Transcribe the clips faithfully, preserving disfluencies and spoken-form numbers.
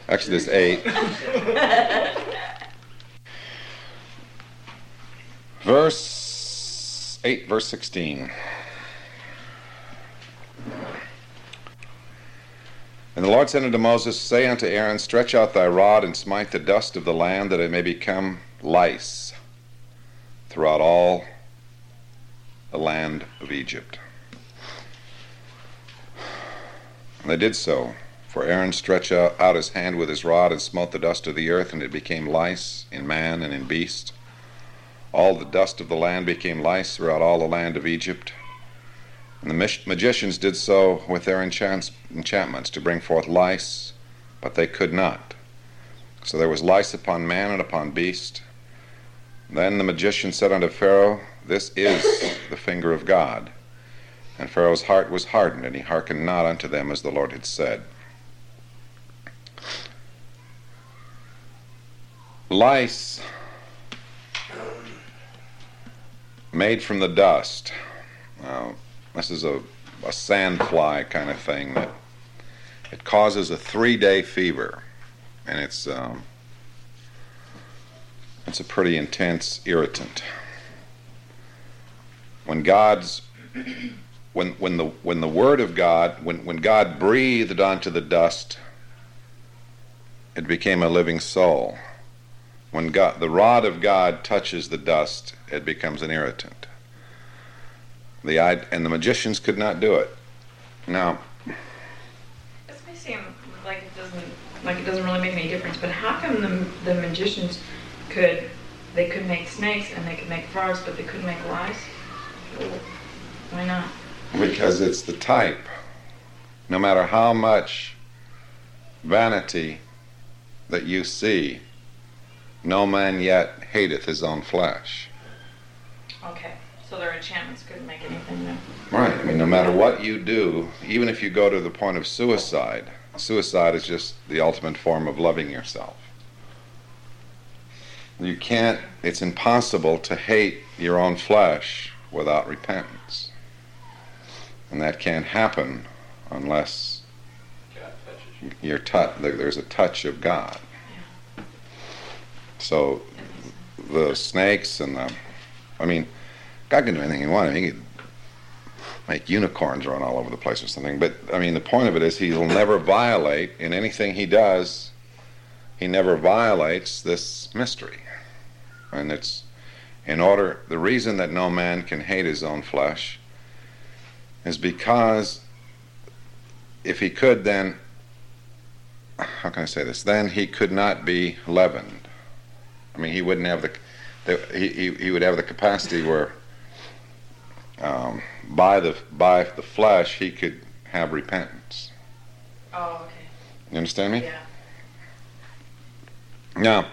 Exodus eight. Verse eight, verse sixteen. And the Lord said unto Moses, say unto Aaron, stretch out thy rod and smite the dust of the land, that it may become lice throughout all the land of Egypt. And they did so. For Aaron stretched out, out his hand with his rod and smote the dust of the earth, and it became lice in man and in beast. All the dust of the land became lice throughout all the land of Egypt. And the magicians did so with their enchants, enchantments to bring forth lice, but they could not. So there was lice upon man and upon beast. Then the magician said unto Pharaoh, this is the finger of God. And Pharaoh's heart was hardened, and he hearkened not unto them as the Lord had said. Lice made from the dust. Now, this is a, a sand fly kind of thing that it causes a three-day fever, and it's um, it's a pretty intense irritant. When God's when when the when the Word of God when when God breathed onto the dust, it became a living soul. When God, the rod of God touches the dust, it becomes an irritant. The and the magicians could not do it. Now, this may seem like it doesn't like it doesn't really make any difference, but how come the the magicians could they could make snakes and they could make frogs, but they couldn't make lice? Why not? Because it's the type. No matter how much vanity that you see, no man yet hateth his own flesh. Okay, so their enchantments couldn't make anything new. Right. I mean, no matter what you do, even if you go to the point of suicide, suicide is just the ultimate form of loving yourself. You can't, it's impossible to hate your own flesh without repentance. And that can't happen unless you're tu- there's a touch of God. So the snakes and the, I mean, God can do anything he wants. He could make unicorns run all over the place or something. But, I mean, the point of it is he'll never violate, in anything he does, he never violates this mystery. And it's, in order, the reason that no man can hate his own flesh is because if he could then, how can I say this, then he could not be leavened. I mean, he wouldn't have the, the he, he he would have the capacity where um, by the by the flesh he could have repentance. Oh, okay. You understand me? Yeah. Now,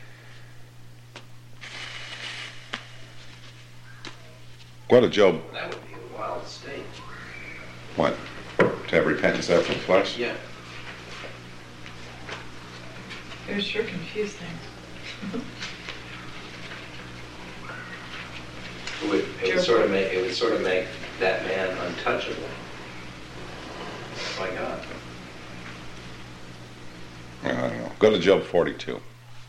go to Job. That would be a wild state. What? To have repentance after the flesh? Yeah. It would sure confuse things. It would, it would sort of make it would sort of make that man untouchable. My God. I don't know. Go to Job forty-two.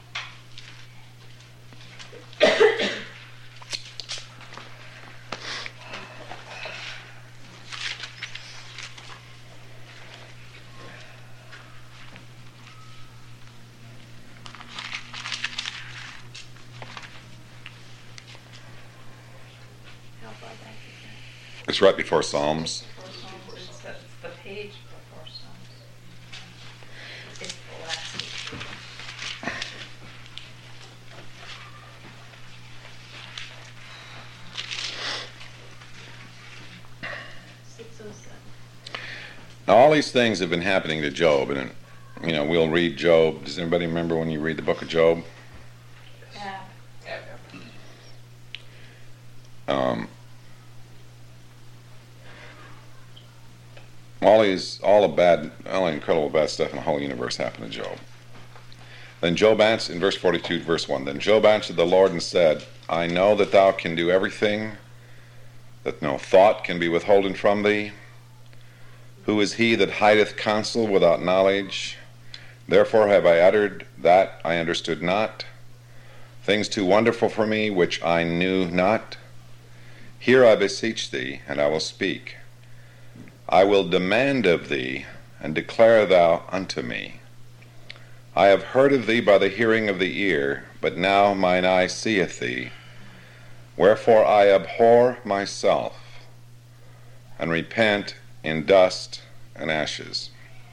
It's right before Psalms. Before Psalms, it's the, it's the page before Psalms. It's the last page. six oh seven. Now, all these things have been happening to Job, and you know we'll read Job. Does anybody remember when you read the book of Job? Yeah. Um, all these, all the bad, all the incredible bad stuff in the whole universe happened to Job. Then Job answered, in verse forty-two, verse one, then Job answered the Lord and said, I know that thou can do everything, that no thought can be withholden from thee. Who is he that hideth counsel without knowledge? Therefore have I uttered that I understood not, things too wonderful for me which I knew not. Hear, I beseech thee, and I will speak. I will demand of thee, and declare thou unto me. I have heard of thee by the hearing of the ear, but now mine eye seeth thee. Wherefore I abhor myself, and repent in dust and ashes.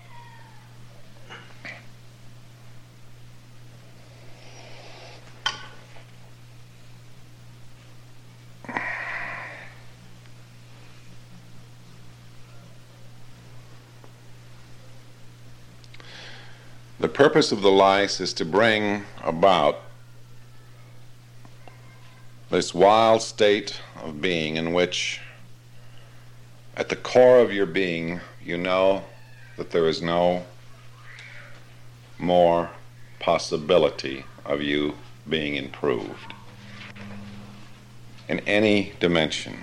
The purpose of the lice is to bring about this wild state of being in which, at the core of your being, you know that there is no more possibility of you being improved in any dimension.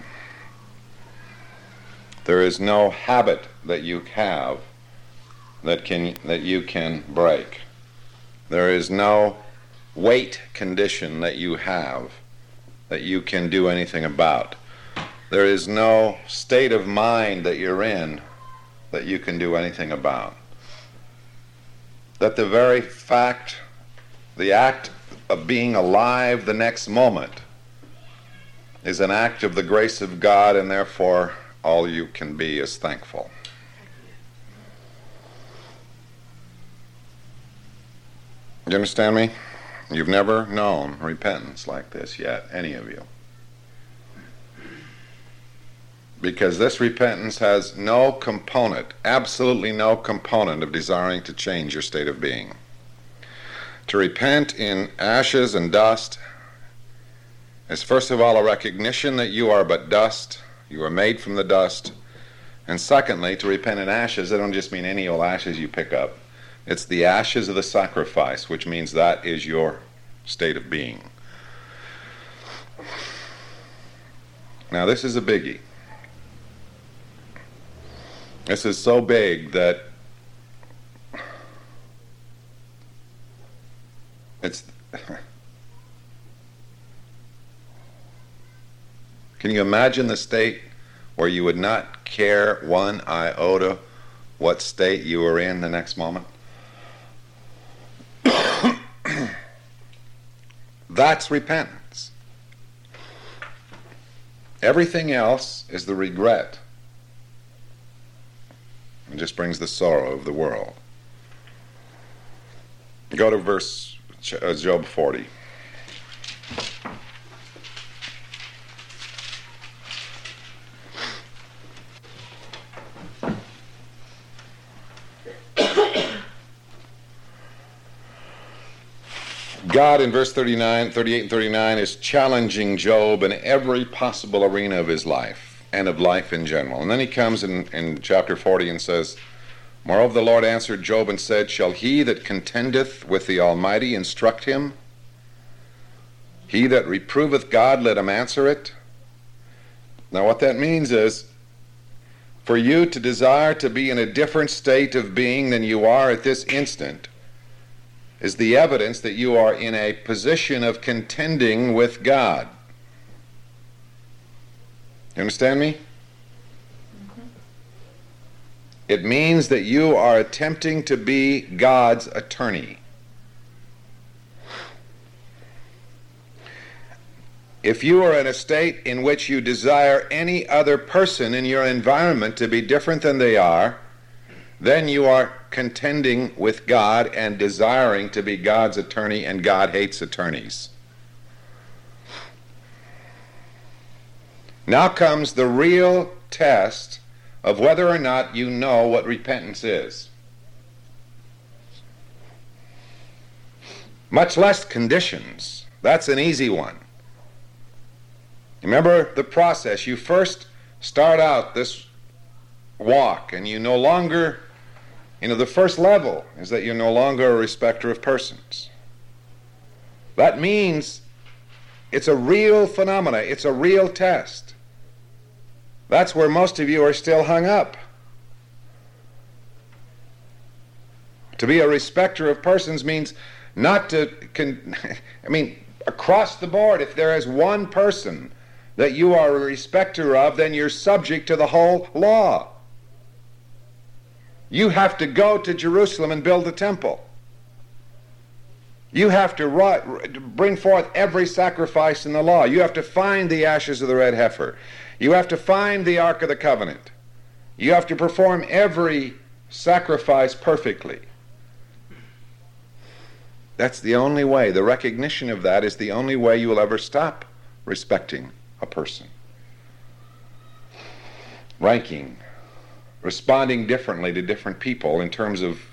There is no habit that you have that can that you can break. There is no weight condition that you have that you can do anything about. There is no state of mind that you're in that you can do anything about. That the very fact, the act of being alive the next moment is an act of the grace of God, and therefore all you can be is thankful. You understand me? You've never known repentance like this yet, any of you. Because this repentance has no component, absolutely no component of desiring to change your state of being. To repent in ashes and dust is first of all a recognition that you are but dust, you are made from the dust, and secondly, to repent in ashes, I don't just mean any old ashes you pick up. It's the ashes of the sacrifice, which means that is your state of being. Now, this is a biggie. This is so big that it's... Can you imagine the state where you would not care one iota what state you were in the next moment? That's repentance. Everything else is the regret. It just brings the sorrow of the world. Go to verse uh, Job forty. God, in verse thirty-nine, thirty-eight and thirty-nine, is challenging Job in every possible arena of his life and of life in general. And then he comes in, in chapter forty and says, Moreover, the Lord answered Job and said, Shall he that contendeth with the Almighty instruct him? He that reproveth God, let him answer it. Now what that means is, for you to desire to be in a different state of being than you are at this instant is the evidence that you are in a position of contending with God. You understand me? Mm-hmm. It means that you are attempting to be God's attorney. If you are in a state in which you desire any other person in your environment to be different than they are, then you are contending with God and desiring to be God's attorney, and God hates attorneys. Now comes the real test of whether or not you know what repentance is. Much less conditions. That's an easy one. Remember the process. You first start out this walk, and you no longer, you know, the first level is that you're no longer a respecter of persons. That means it's a real phenomena. It's a real test. That's where most of you are still hung up. To be a respecter of persons means not to, con- I mean, across the board, if there is one person that you are a respecter of, then you're subject to the whole law. You have to go to Jerusalem and build the temple. You have to ri- bring forth every sacrifice in the law. You have to find the ashes of the red heifer. You have to find the Ark of the Covenant. You have to perform every sacrifice perfectly. That's the only way. The recognition of that is the only way you will ever stop respecting a person. Ranking, responding differently to different people in terms of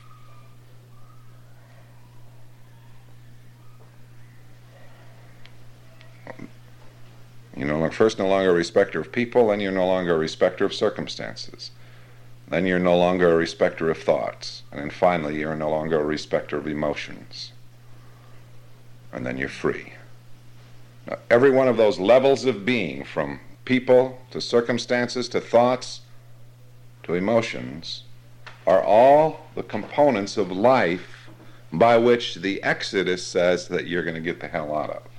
you're no, first no longer a respecter of people, then you're no longer a respecter of circumstances. Then you're no longer a respecter of thoughts. And then finally, you're no longer a respecter of emotions. And then you're free. Now, every one of those levels of being, from people to circumstances to thoughts to emotions, are all the components of life by which the Exodus says that you're going to get the hell out of.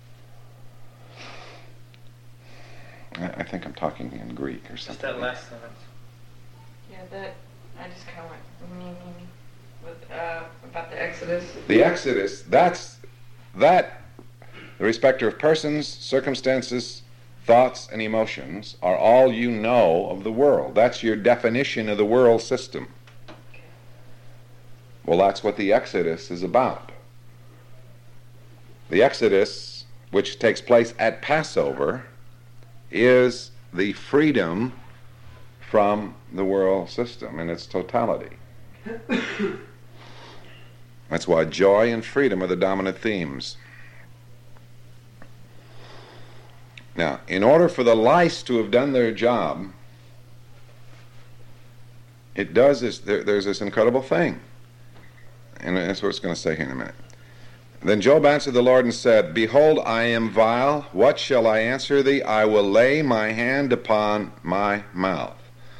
I, I think I'm talking in Greek or something. Just that last sentence. Yeah, that, I just kind of went, mm, with, uh, about the Exodus. The Exodus, that's, that, the respecter of persons, circumstances, thoughts, and emotions are all you know of the world. That's your definition of the world system. Well, that's what the Exodus is about. The Exodus, which takes place at Passover, is the freedom from the world system in its totality. That's why joy and freedom are the dominant themes. Now, in order for the lice to have done their job, it does this, there, there's this incredible thing. And that's what it's going to say here in a minute. Then Job answered the Lord and said, Behold, I am vile. What shall I answer thee? I will lay my hand upon my mouth.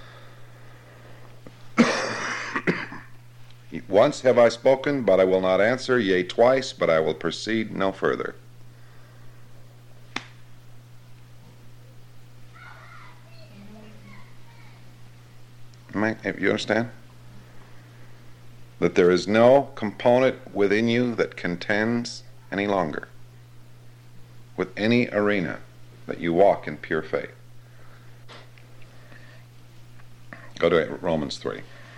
Once have I spoken, but I will not answer. Yea, twice, but I will proceed no further. You understand? That there is no component within you that contends any longer with any arena, that you walk in pure faith. Go to Romans three.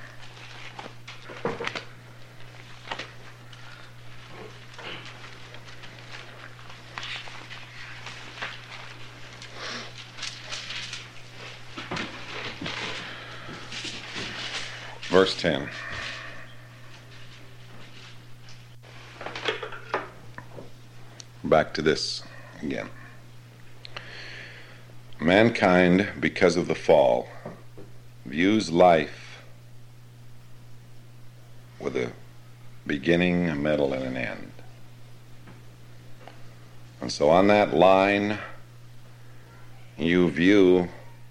Verse ten. Back to this again. Mankind, because of the fall, views life with a beginning, a middle, and an end. And so on that line, you view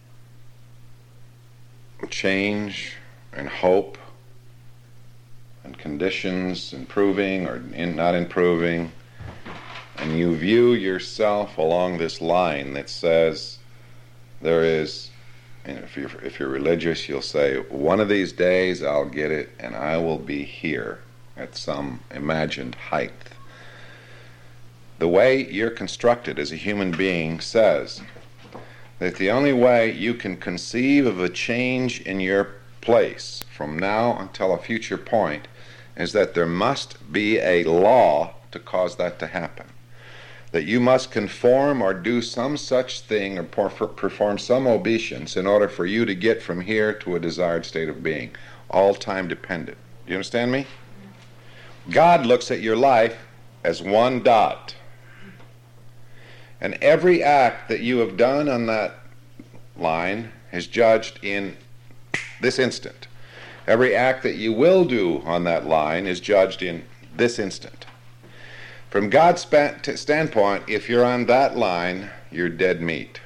change and hope and conditions improving or in not improving, and you view yourself along this line that says there is, and if you're, if you're religious, you'll say, one of these days I'll get it and I will be here at some imagined height. The way you're constructed as a human being says that the only way you can conceive of a change in your place from now until a future point is that there must be a law to cause that to happen. That you must conform or do some such thing or perform some obeisance in order for you to get from here to a desired state of being, all time dependent. Do you understand me? God looks at your life as one dot. And every act that you have done on that line is judged in this instant. Every act that you will do on that line is judged in this instant. From God's standpoint, if you're on that line, you're dead meat.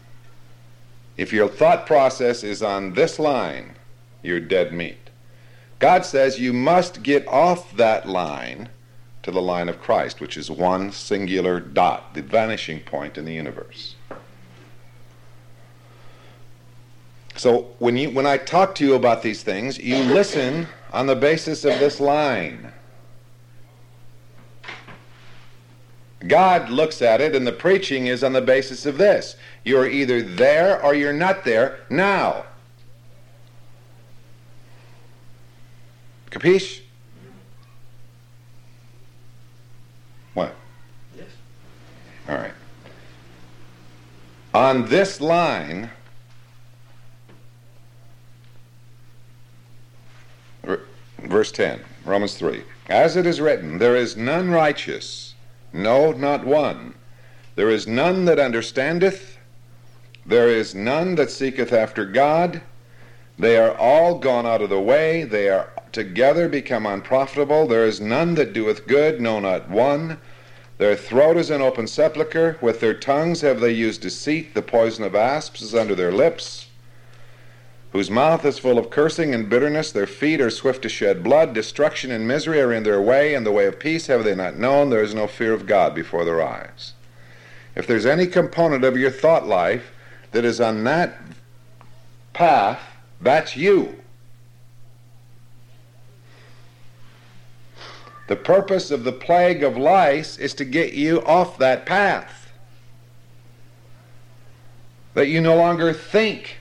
If your thought process is on this line, you're dead meat. God says you must get off that line to the line of Christ, which is one singular dot, the vanishing point in the universe. So when you when I talk to you about these things, you listen on the basis of this line. God looks at it, and the preaching is on the basis of this. You're either there or you're not there now. Capiche? What? Yes. All right. On this line, verse ten, Romans three. As it is written, there is none righteous, no, not one. There is none that understandeth. There is none that seeketh after God. They are all gone out of the way. They are together become unprofitable. There is none that doeth good, no, not one. Their throat is an open sepulchre. With their tongues have they used deceit. The poison of asps is under their lips, whose mouth is full of cursing and bitterness. Their feet are swift to shed blood. Destruction and misery are in their way, and the way of peace have they not known. There is no fear of God before their eyes. If there's any component of your thought life that is on that path, that's you. The purpose of the plague of lice is to get you off that path, that you no longer think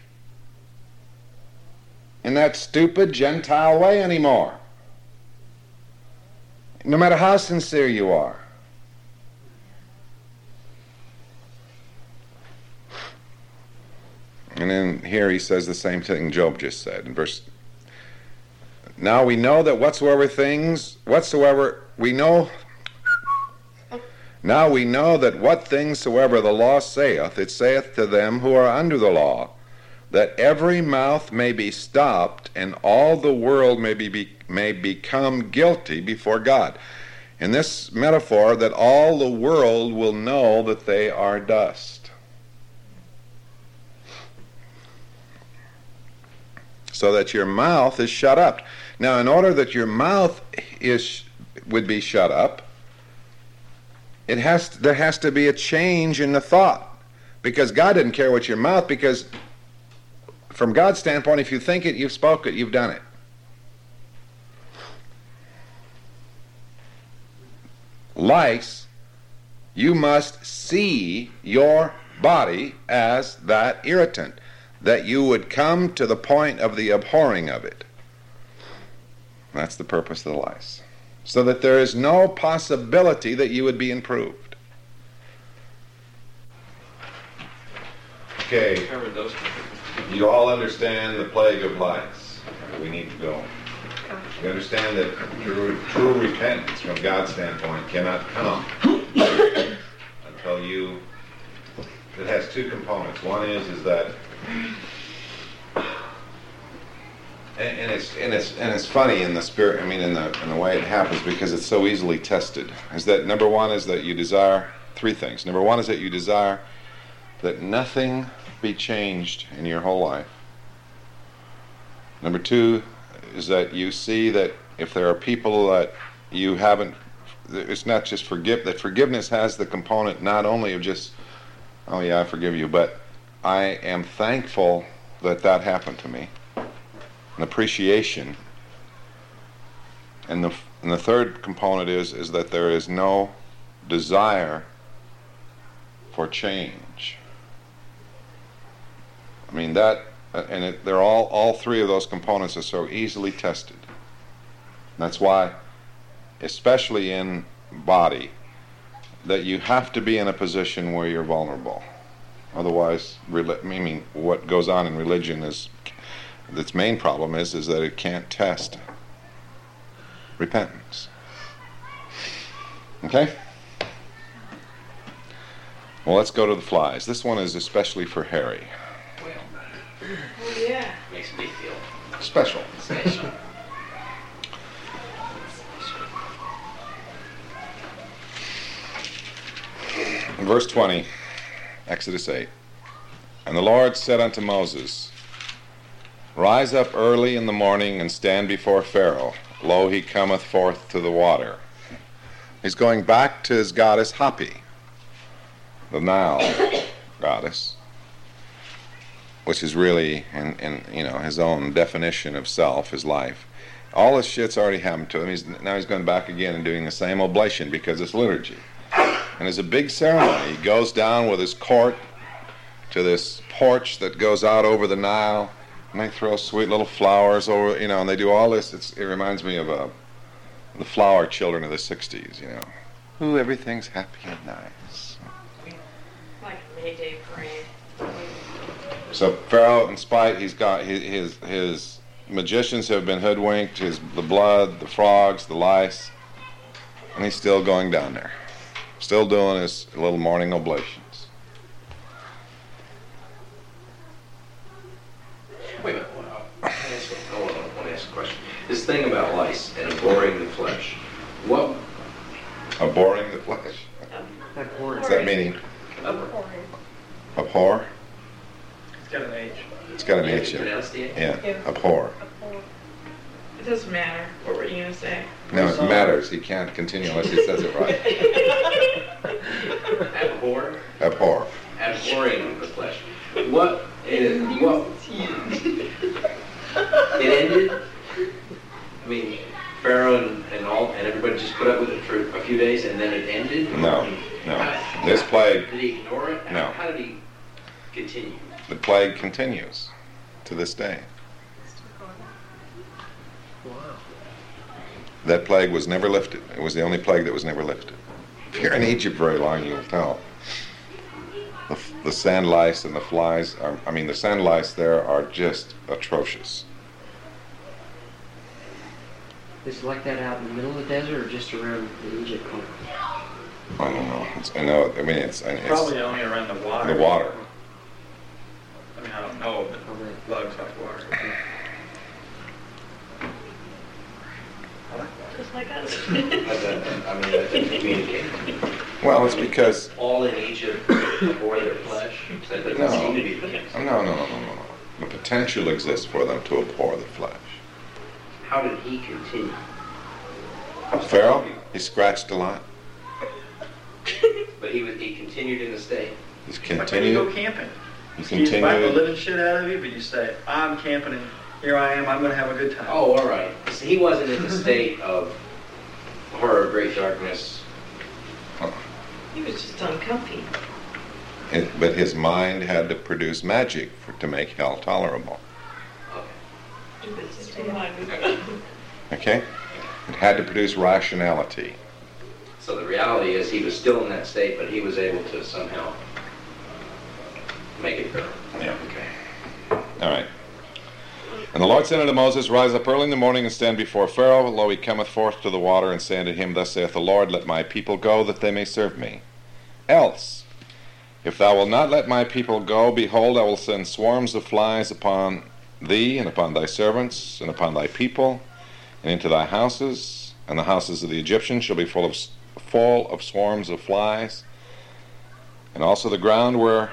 in that stupid Gentile way anymore, no matter how sincere you are. And then here he says the same thing Job just said in verse. Now we know that whatsoever things, whatsoever we know, now we know that what things soever the law saith, it saith to them who are under the law, that every mouth may be stopped, and all the world may be, be may become guilty before God. In this metaphor, that all the world will know that they are dust. So that your mouth is shut up. Now, in order that your mouth is would be shut up, it has to, there has to be a change in the thought, because God didn't care what your mouth, because from God's standpoint, if you think it, you've spoke it, you've done it. Lice, you must see your body as that irritant, that you would come to the point of the abhorring of it. That's the purpose of the lice. So that there is no possibility that you would be improved. Okay, you all understand the plague of lice. We need to go. You understand that true, true repentance from God's standpoint cannot come until you, it has two components. One is, is that And, and it's and it's and it's funny in the spirit. I mean, in the in the way it happens, because it's so easily tested. Is that number one is that you desire three things. Number one is that you desire that nothing be changed in your whole life. Number two is that you see that if there are people that you haven't, it's not just forgive. That forgiveness has the component not only of just, oh yeah, I forgive you, but I am thankful that that happened to me. An appreciation. And the and the third component is is that there is no desire for change. I mean that, and it, they're all all three of those components are so easily tested. That's why, especially in body, that you have to be in a position where you're vulnerable. Otherwise, I mean, what goes on in religion is, its main problem is, is that it can't test repentance. Okay? Well, let's go to the flies. This one is especially for Harry. Oh, yeah. Makes me feel Special. special. Verse twenty, Exodus eight. And the Lord said unto Moses, Rise up early in the morning and stand before Pharaoh. Lo, he cometh forth to the water. He's going back to his goddess Hapi, the Nile goddess, which is really, in, in you know, his own definition of self, his life. All this shit's already happened to him. He's, now he's going back again and doing the same oblation because it's liturgy. And it's a big ceremony. He goes down with his court to this porch that goes out over the Nile, and they throw sweet little flowers over, you know, and they do all this. It's, it reminds me of uh, the flower children of the sixties, you know. Ooh, everything's happy and nice. Like a May Day parade. So Pharaoh, in spite, he's got his, his his magicians have been hoodwinked, his the blood, the frogs, the lice, and he's still going down there, still doing his little morning oblations. Wait a minute. Well, I ask, I want to ask a question. This thing about lice and abhorring the flesh. What? Abhorring the flesh. What's that meaning? Abhor. It's got an H. It's got an You H in it. pronounce the H? Yeah, abhor. It doesn't matter. What were you going to say? No, it matters. He can't continue unless he says it right. Abhor? Abhor. Abhorring the flesh. What is, what? It ended? I mean, Pharaoh and, and all, and everybody just put up with it for a few days and then it ended? No, no. This plague, Did he ignore it? How, No. how did he continue? the plague continues to this day. Wow. That plague was never lifted. It was the only plague that was never lifted. If you're in Egypt very long, you'll tell. The, the sand lice and the flies, are, I mean, the sand lice there are just atrocious. Is it like that out in the middle of the desert or just around the Egypt part? I don't know. It's, I know. I mean, it's, it's Probably only around the water. the water. I mean, I don't know, but Okay. bugs like water. Just like us. How's that, I mean, that doesn't communicate. Well, it's because All in Egypt abhor their flesh? That doesn't No. seem to be the case. no, no, no, no, no, no. The potential exists for them to abhor the flesh. How did he continue? Pharaoh, he scratched a lot. But he was, he continued in the state. He's Like when you go continued. camping. He You bite the continued. living shit out of you, but you say, I'm camping and here I am, I'm going to have a good time. Oh, all right. So he wasn't in the state of horror, great darkness. He was just uncomfy. It, but his mind had to produce magic for, to make hell tolerable. Okay. It was just reminded me. Okay? It had to produce rationality. So the reality is he was still in that state, but he was able to somehow make it go. Yeah. Okay. All right. And the Lord said unto Moses, Rise up early in the morning and stand before Pharaoh. Lo, he cometh forth to the water, and say unto him, Thus saith the Lord, Let my people go, that they may serve me. Else, if thou wilt not let my people go, behold, I will send swarms of flies upon thee, and upon thy servants, and upon thy people, and into thy houses, and the houses of the Egyptians shall be full of full of swarms of flies, and also the ground where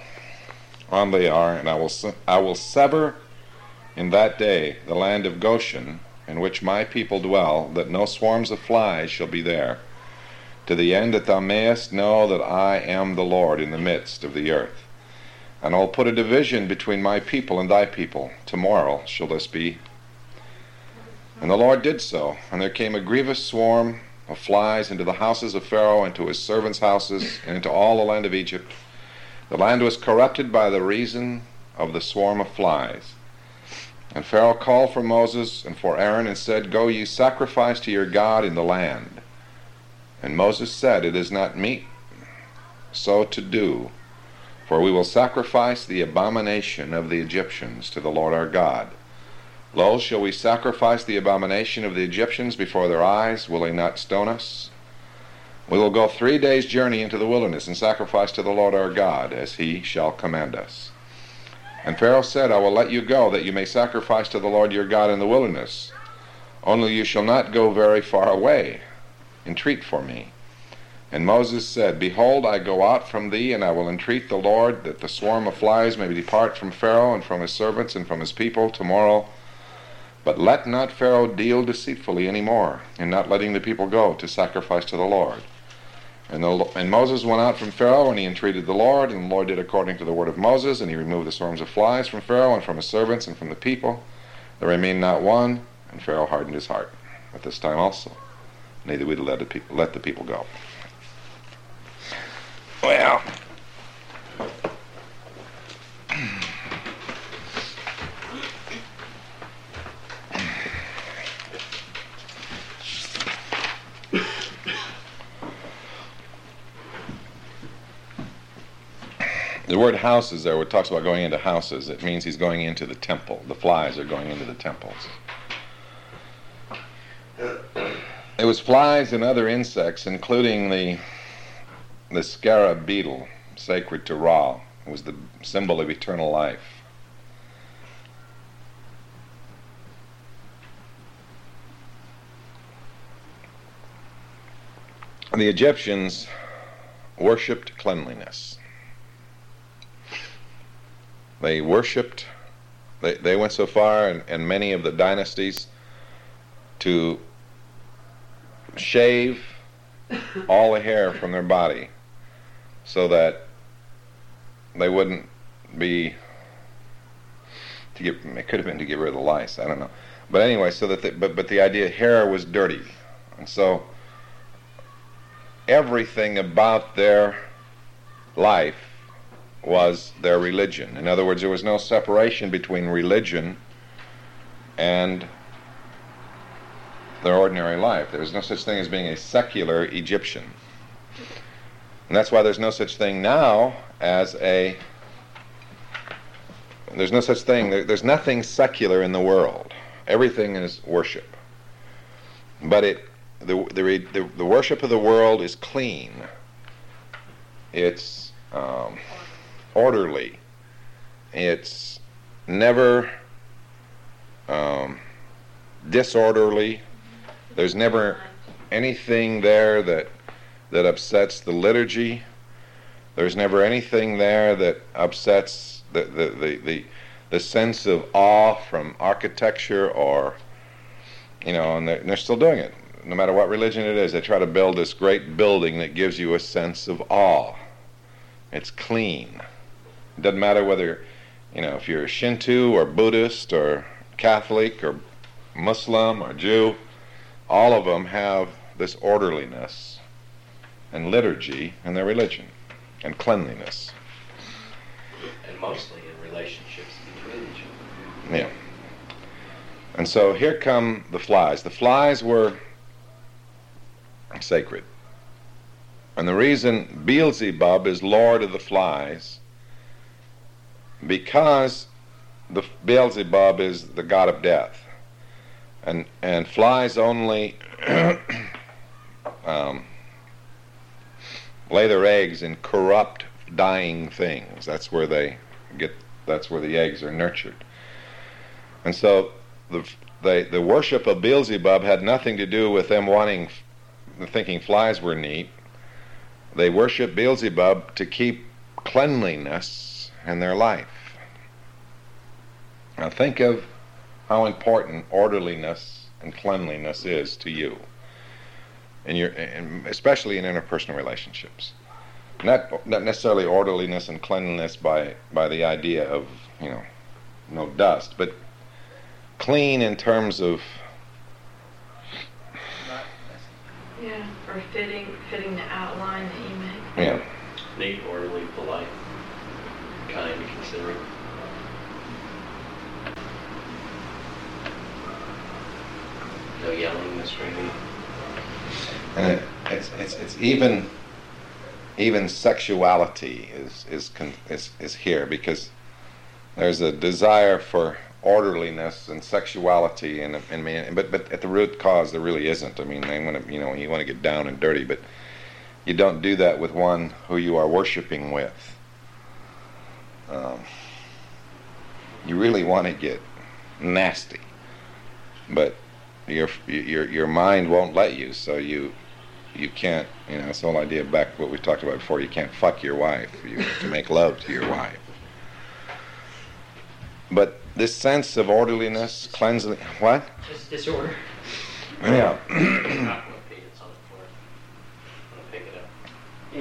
on they are, and I will se- I will sever in that day the land of Goshen, in which my people dwell, that no swarms of flies shall be there, to the end that thou mayest know that I am the Lord in the midst of the earth. And I will put a division between my people and thy people. Tomorrow shall this be. And the Lord did so, and there came a grievous swarm of flies into the houses of Pharaoh, into his servants' houses, and into all the land of Egypt. The land was corrupted by the reason of the swarm of flies. And Pharaoh called for Moses and for Aaron, and said, Go ye sacrifice to your God in the land. And Moses said, It is not meet so to do, for we will sacrifice the abomination of the Egyptians to the Lord our God. Lo, shall we sacrifice the abomination of the Egyptians before their eyes? Will they not stone us? We will go three days' journey into the wilderness and sacrifice to the Lord our God, as he shall command us. And Pharaoh said, I will let you go, that you may sacrifice to the Lord your God in the wilderness. Only you shall not go very far away. Entreat for me. And Moses said, Behold, I go out from thee, and I will entreat the Lord that the swarm of flies may depart from Pharaoh and from his servants and from his people tomorrow. But let not Pharaoh deal deceitfully any more, in not letting the people go to sacrifice to the Lord. And, the, and Moses went out from Pharaoh, and he entreated the Lord, and the Lord did according to the word of Moses, and he removed the swarms of flies from Pharaoh and from his servants and from the people. There remained not one, and Pharaoh hardened his heart at this time also. Neither would he let the people, let the people go. Well, the word houses there, where it talks about going into houses, it means he's going into the temple. The flies are going into the temples. It was flies and other insects, including the the scarab beetle, sacred to Ra. It was the symbol of eternal life. The Egyptians worshipped cleanliness. They worshipped, they, they went so far in, in many of the dynasties to shave all the hair from their body so that they wouldn't be, to get, it could have been to get rid of the lice, I don't know. But anyway, so that the, but, but the idea hair was dirty. And so everything about their life was their religion. In other words, there was no separation between religion and their ordinary life. There was no such thing as being a secular Egyptian. And that's why there's no such thing now as a, there's no such thing, there, there's nothing secular in the world. Everything is worship. But it, the, the, the, the worship of the world is clean. It's um, orderly. It's never um, disorderly. There's never anything there that that upsets the liturgy. There's never anything there that upsets the the, the, the, the sense of awe from architecture, or, you know, and they're, and they're still doing it. No matter what religion it is, they try to build this great building that gives you a sense of awe. It's clean. It doesn't matter whether, you know, if you're Shinto or Buddhist or Catholic or Muslim or Jew, all of them have this orderliness and liturgy in their religion and cleanliness. And mostly in relationships between each other. Yeah. And so here come the flies. The flies were sacred. And the reason Beelzebub is lord of the flies, because the Beelzebub is the god of death. And and flies only um, lay their eggs in corrupt, dying things. That's where they get. That's where the eggs are nurtured. And so the they, the worship of Beelzebub had nothing to do with them wanting, thinking flies were neat. They worship Beelzebub to keep cleanliness in their life. Now think of how important orderliness and cleanliness is to you, in your, in, especially in interpersonal relationships. Not not necessarily orderliness and cleanliness by by the idea of, you know, no dust, but clean in terms of, Yeah, or fitting fitting the outline that you make. yeah. Neat, orderly, polite, kind, considerate. No yelling, no screaming. And it, it's it's it's even even sexuality is is con, is is here, because there's a desire for orderliness and sexuality, and and man, but but at the root cause there really isn't. I mean, they want to, you know, you want to get down and dirty, but you don't do that with one who you are worshiping with. Um, you really want to get nasty, but your your your mind won't let you. So you you can't, you know, this whole idea back what we talked about before, you can't fuck your wife, you have to make love to your wife. But this sense of orderliness, cleanliness, what? Just disorder. Yeah. It's on the floor. I'll pick it up. Yeah.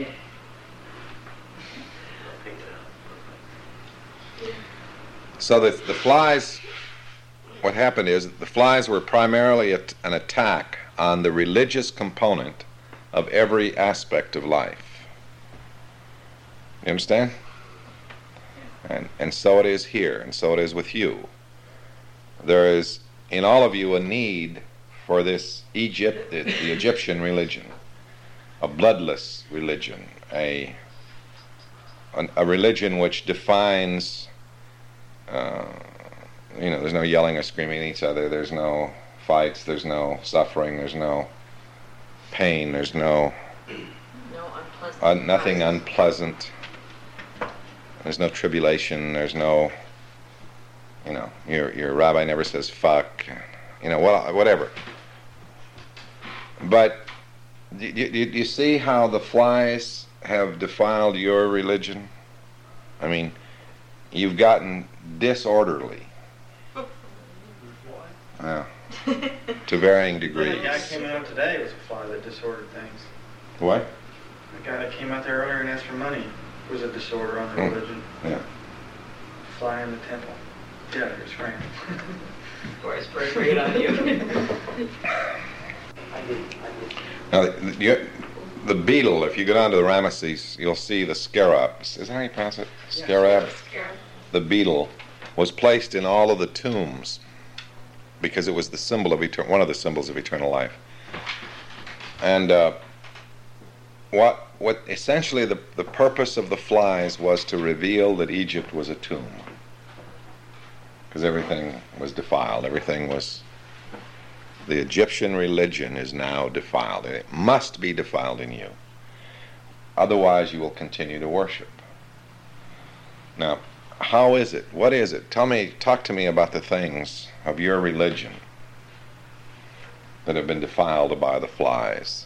I'll pick it up. So the, the flies, what happened is the flies were primarily at, an attack on the religious component of every aspect of life. You understand? And, and so it is here, and so it is with you. There is in all of you a need for this Egypt, the, the Egyptian religion, a bloodless religion, a, an, a religion which defines, uh, you know, there's no yelling or screaming at each other, there's no fights, there's no suffering, there's no pain, there's no, No unpleasant. uh, nothing unpleasant. There's no tribulation. There's no, you know, your your rabbi never says fuck, you know, well, whatever. But do you, do you see how the flies have defiled your religion? I mean, you've gotten disorderly. Yeah, to varying The degrees. guy came out today was a fly that disordered things. What? The guy that came out there earlier and asked for money was a disorder on the Hmm. religion. Yeah. Fly in the temple. Get out of here, scram. Of course, we're great on you. I did. I did. Now, the, the, the beetle, if you go down to the Ramesses, you'll see the scarabs. Is that how you pronounce it? Scarab? The beetle was placed in all of the tombs because it was the symbol of etern- one of the symbols of eternal life. And uh, what what essentially the, the purpose of the flies was to reveal that Egypt was a tomb. Because everything was defiled. Everything was... The Egyptian religion is now defiled. It must be defiled in you. Otherwise you will continue to worship. Now, how is it? What is it? Tell me, talk to me about the things of your religion that have been defiled by the flies.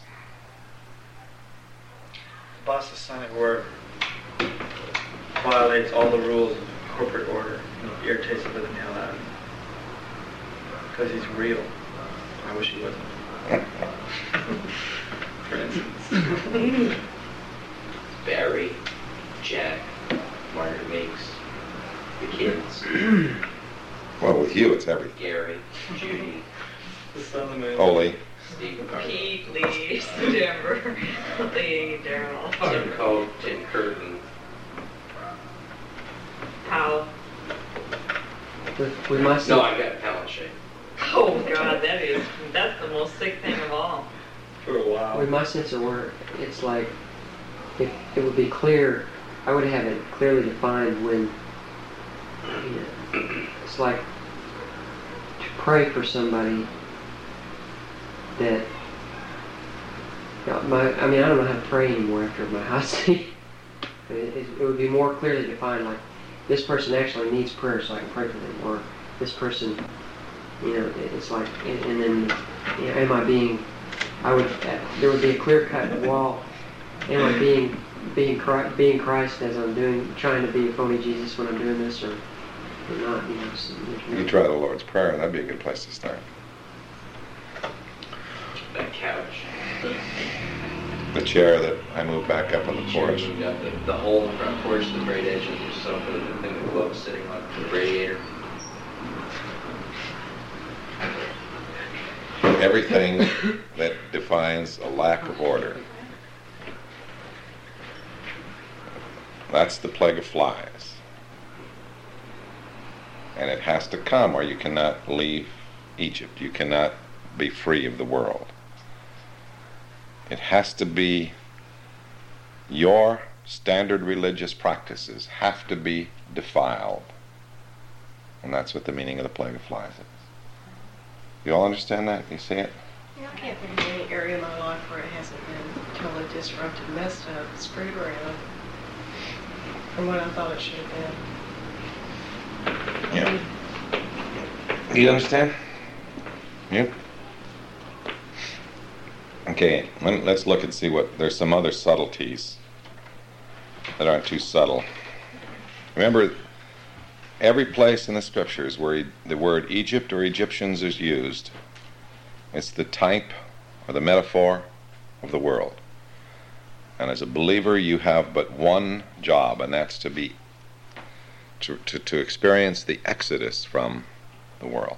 The boss's son at work violates all the rules of corporate order. You know, irritates the living hell out of me. Because he's real. I wish he wasn't. For instance. Barry, Jack, Margaret Meeks, the kids, Well, with you it's everything. Gary, Judy, The sun, the moon. Holy. Steve Carter, Pete, Lee, Denver, Lee, Daryl, Tim Coe, Tim Curtin. Powell. With, with my No, son, I got Palin Shea. Oh God, that is, that's the most sick thing of all. For a while. with my sense of work, it's like if it would be clear, I would have it clearly defined when, you know, it's like to pray for somebody that, you know, my, I mean, I don't know how to pray anymore after my honesty. It, it, it would be more clearly defined, like this person actually needs prayer, so I can pray for them, or this person, you know, it, it's like, and, and then, you know, am I being, I would, uh, there would be a clear-cut wall. Am I being, being, Christ, being Christ as I'm doing, trying to be a phony Jesus when I'm doing this, or, or not? You know, so You could try the Lord's Prayer. That'd be a good place to start. That couch. The chair that I moved back up on the porch. You got the, the hole in the front porch, the great edge of your sofa, the thing the glove's sitting on, the radiator. Everything that defines a lack of order. That's the plague of flies. And it has to come or you cannot leave Egypt. You cannot be free of the world. It has to be, your standard religious practices have to be defiled. And that's what the meaning of the plague of flies is. You all understand that? You see it? Yeah, I can't think of any area of my life where it hasn't been totally disrupted, messed up, screwed around from what I thought it should have been. Yeah. You understand? You? Okay, let- let's look and see what, there's some other subtleties that aren't too subtle. Remember, every place in the scriptures where the word Egypt or Egyptians is used, it's the type or the metaphor of the world. And as a believer, you have but one job, and that's to be to, to, to experience the exodus from the world.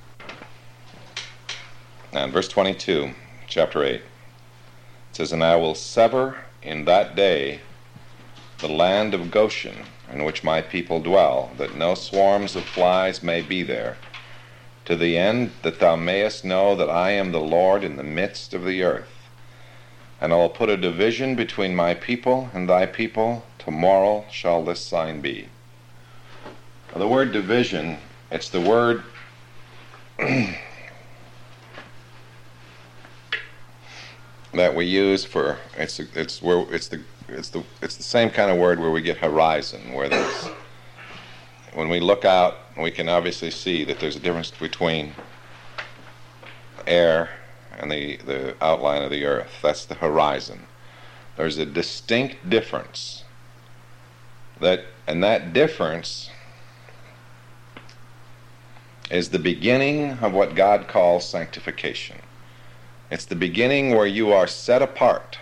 Now in verse twenty-two, chapter eight, it says, "And I will sever in that day the land of Goshen, in which my people dwell, that no swarms of flies may be there, to the end that thou mayest know that I am the Lord in the midst of the earth. And I will put a division between my people and thy people. Tomorrow shall this sign be." Now, the word division, it's the word that we use for, it's it's where it's the it's the it's the same kind of word where we get horizon, where there's, when we look out, we can obviously see that there's a difference between air and the, the outline of the earth. That's the horizon. There's a distinct difference. That and that difference is the beginning of what God calls sanctification. It's the beginning where you are set apart.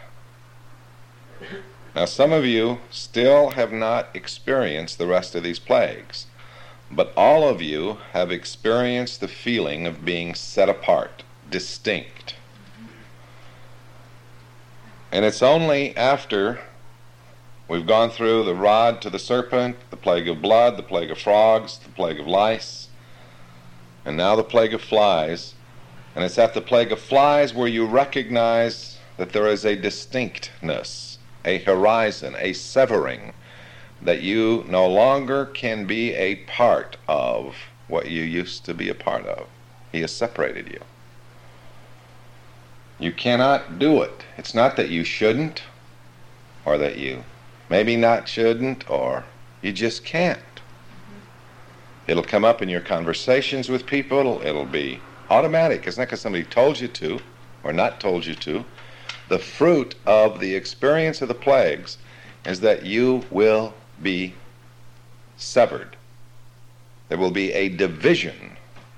Now, some of you still have not experienced the rest of these plagues, but all of you have experienced the feeling of being set apart, distinct. And it's only after we've gone through the rod to the serpent, the plague of blood, the plague of frogs, the plague of lice, and now the plague of flies, and it's at the plague of flies where you recognize that there is a distinctness, a horizon, a severing, that you no longer can be a part of what you used to be a part of. He has separated you. You cannot do it. It's not that you shouldn't, or that you maybe not shouldn't, or you just can't. It'll come up in your conversations with people. It'll be automatic. It's not because somebody told you to or not told you to. The fruit of the experience of the plagues is that you will be severed. There will be a division.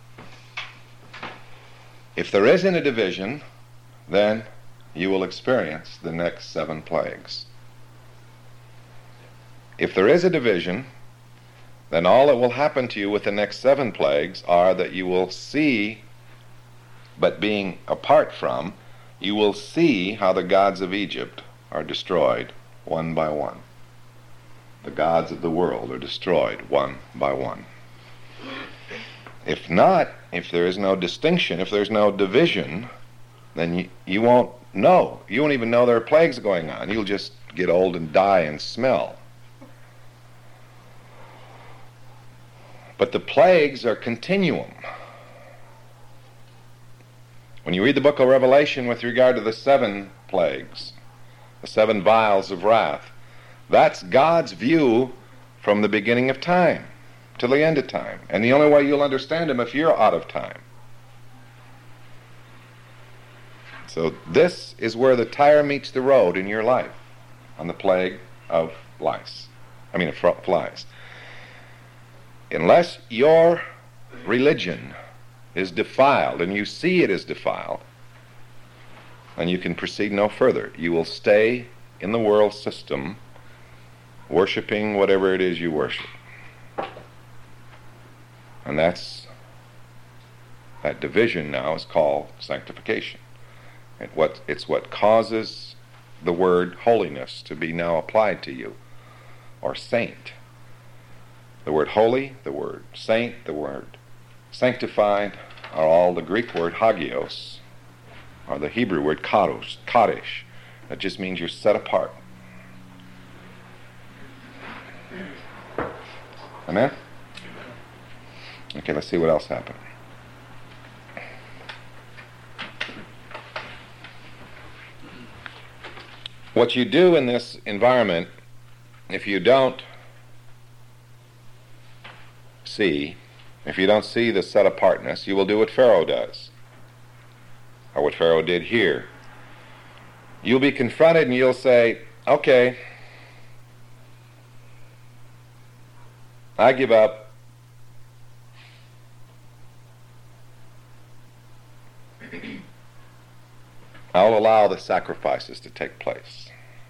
If there isn't a division, then you will experience the next seven plagues. If there is a division, then all that will happen to you with the next seven plagues are that you will see, but being apart from, you will see how the gods of Egypt are destroyed one by one. The gods of the world are destroyed one by one. If not, if there is no distinction, if there's no division, then you, you won't know. You won't even know there are plagues going on. You'll just get old and die and smell. But the plagues are continuum. When you read the book of Revelation with regard to the seven plagues, the seven vials of wrath, that's God's view from the beginning of time to the end of time. And the only way you'll understand him if you're out of time. So this is where the tire meets the road in your life, on the plague of lice. I mean, of flies. Unless your religion is defiled, and you see it is defiled, and you can proceed no further. You will stay in the world system, worshiping whatever it is you worship. And that's, that division now is called sanctification. It what, it's what causes the word holiness to be now applied to you, or saint. The word holy, the word saint, the word sanctified are all the Greek word hagios, or the Hebrew word kadosh, kadesh. That just means you're set apart. Amen? Okay, let's see what else happened. What you do in this environment, if you don't see, if you don't see the set apartness, you will do what Pharaoh does, or what Pharaoh did here. You'll be confronted and you'll say, okay, I give up. I'll allow the sacrifices to take place.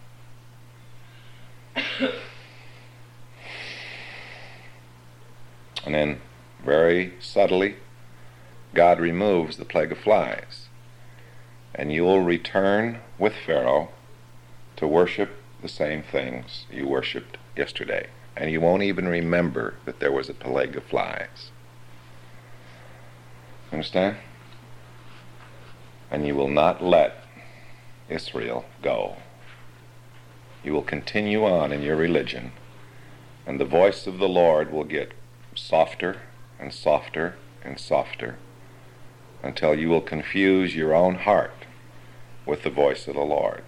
And then, very subtly, God removes the plague of flies. And you will return with Pharaoh to worship the same things you worshipped yesterday. And you won't even remember that there was a plague of flies. Understand? And you will not let Israel go. You will continue on in your religion, and the voice of the Lord will get softer and softer and softer until you will confuse your own heart with the voice of the Lord.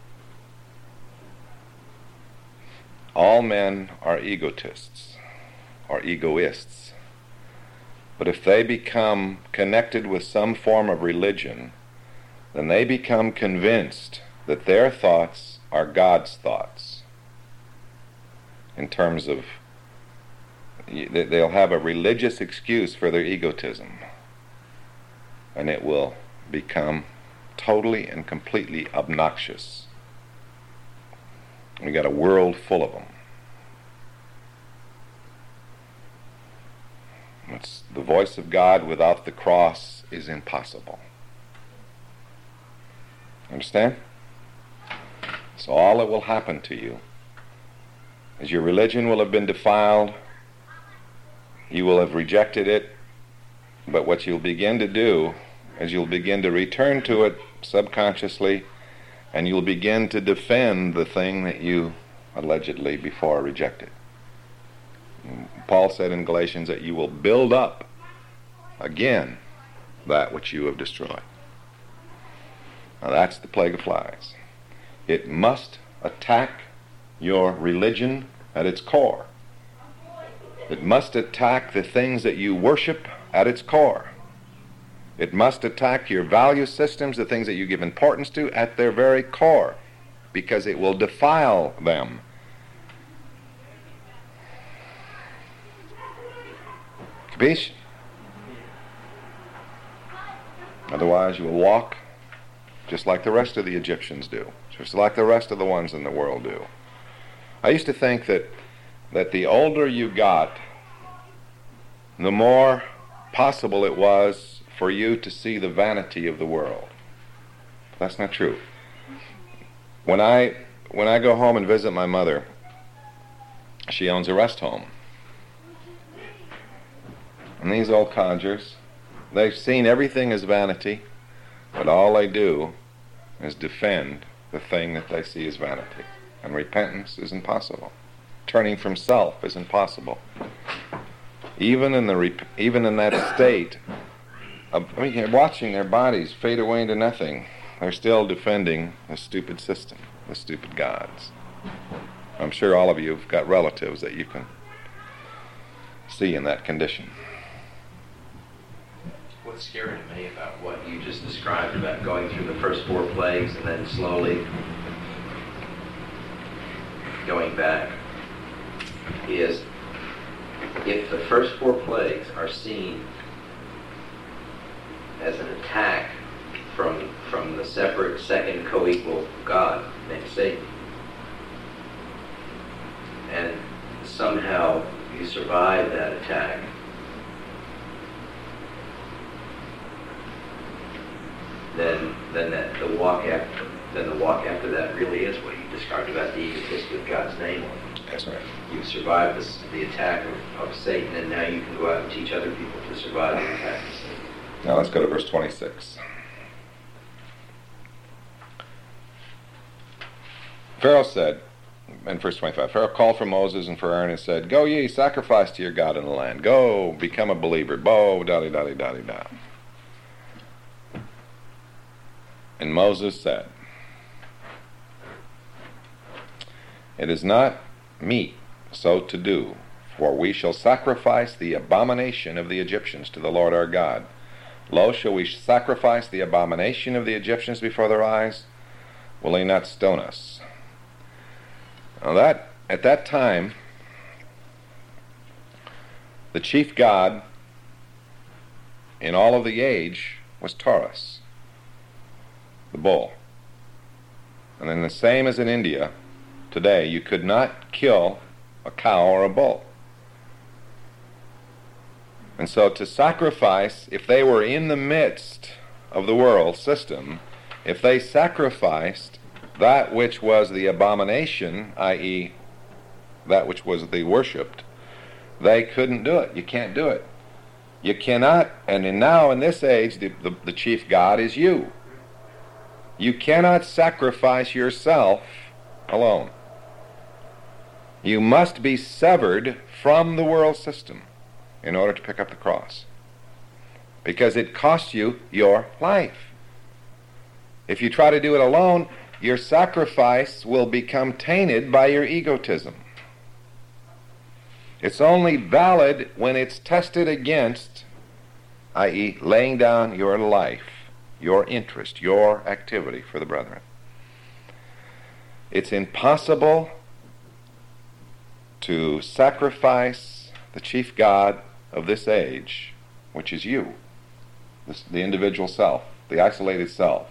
All men are egotists or egoists, but if they become connected with some form of religion, then they become convinced that their thoughts are God's thoughts. In terms of, they'll have a religious excuse for their egotism, and it will become totally and completely obnoxious. We got a world full of them. It's the voice of God without the cross is impossible. Understand? So all that will happen to you is your religion will have been defiled, you will have rejected it, but what you'll begin to do is you'll begin to return to it subconsciously, and you'll begin to defend the thing that you allegedly before rejected. Paul said in Galatians that you will build up again that which you have destroyed. Now that's the plague of flies. It must attack your religion at its core. It must attack the things that you worship at its core. It must attack your value systems, the things that you give importance to, at their very core, because it will defile them. Capiche? Otherwise you will walk just like the rest of the Egyptians do, just like the rest of the ones in the world do. I used to think that that the older you got, the more possible it was for you to see the vanity of the world. That's not true. When I when I go home and visit my mother, she owns a rest home. And these old codgers, they've seen everything as vanity, but all they do is defend the thing that they see as vanity. And repentance is impossible. Turning from self is impossible. Even in the rep- even in that state of, I mean, you're watching their bodies fade away into nothing, they're still defending the stupid system, the stupid gods. I'm sure all of you have got relatives that you can see in that condition. What's scary to me about what you just described about going through the first four plagues and then slowly going back is if the first four plagues are seen as an attack from from the separate second co-equal God named Satan, and somehow you survive that attack, then then that the walk after then the walk after that really is what you described about the egotist with God's name on it. That's right. You've survived this, the attack of, of Satan, and now you can go out and teach other people to survive the attack of Satan. Now let's go to verse twenty-six. Pharaoh said, in verse twenty-five, Pharaoh called for Moses and for Aaron and said, "Go ye, sacrifice to your God in the land. Go, become a believer." Bo, da-di-da-di-da-di-da. And Moses said, "It is not meet so to do, for we shall sacrifice the abomination of the Egyptians to the Lord our God. Lo, shall we sacrifice the abomination of the Egyptians before their eyes? will he not stone us? Now that, at that time, the chief god in all of the age was Taurus, the bull. And then the same as in India, today, you could not kill a cow or a bull. And so to sacrifice, if they were in the midst of the world system, if they sacrificed that which was the abomination, that is that which was the worshipped, they couldn't do it. You can't do it. You cannot, and in now in this age, the, the, the chief god is you. You cannot sacrifice yourself alone. You must be severed from the world system in order to pick up the cross, because it costs you your life. If you try to do it alone, your sacrifice will become tainted by your egotism. It's only valid when it's tested against, that is, laying down your life, your interest, your activity for the brethren. It's impossible to sacrifice the chief god of this age, which is you, this, the individual self, the isolated self,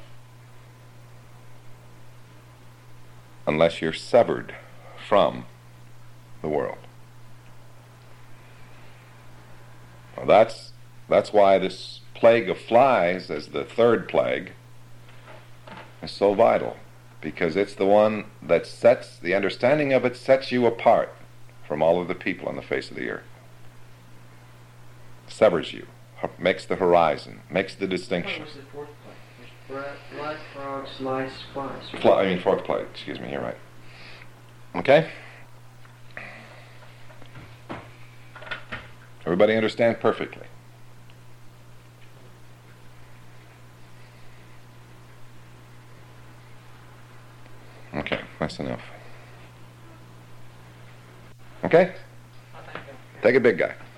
unless you're severed from the world. Well, that's, that's why this plague of flies, as the third plague, is so vital, because it's the one that sets, the understanding of it sets you apart from all of the people on the face of the earth. Severs you, makes the horizon, makes the distinction. What was the fourth plague? Blood, frogs, lice, flies. Fly, I mean fourth plague, excuse me, you're right. Okay? Everybody understand perfectly? Okay, that's enough. Okay? Take a big guy.